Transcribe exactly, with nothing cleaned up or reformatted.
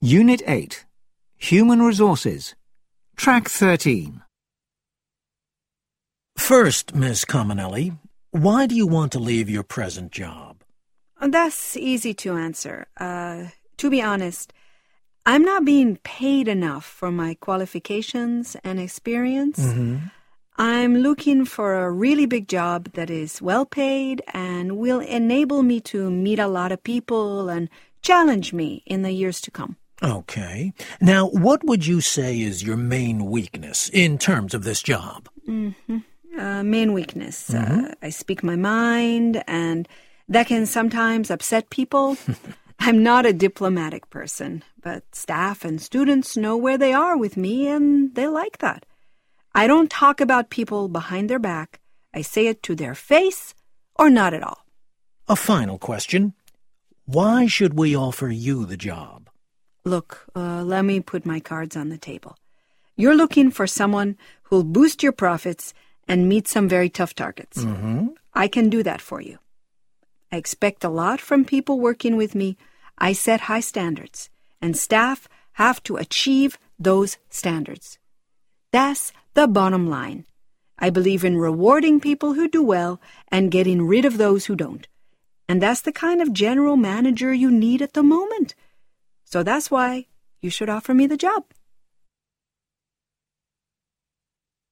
Unit eight, Human Resources, Track thirteen. First, Miss Cominelli, why do you want to leave your present job? That's easy to answer. Uh, to be honest, I'm not being paid enough for my qualifications and experience. Mm-hmm. I'm looking for a really big job that is well paid and will enable me to meet a lot of people and challenge me in the years to come. Okay. Now, what would you say is your main weakness in terms of this job? Mm-hmm. Uh, main weakness. Mm-hmm. Uh, I speak my mind, and that can sometimes upset people. I'm not a diplomatic person, but staff and students know where they are with me, and they like that. I don't talk about people behind their back. I say it to their face or not at all. A final question. Why should we offer you the job? Look, uh, let me put my cards on the table. You're looking for someone who'll boost your profits and meet some very tough targets. Mm-hmm. I can do that for you. I expect a lot from people working with me. I set high standards, and staff have to achieve those standards. That's the bottom line. I believe in rewarding people who do well and getting rid of those who don't. And that's the kind of general manager you need at the moment. So that's why you should offer me the job.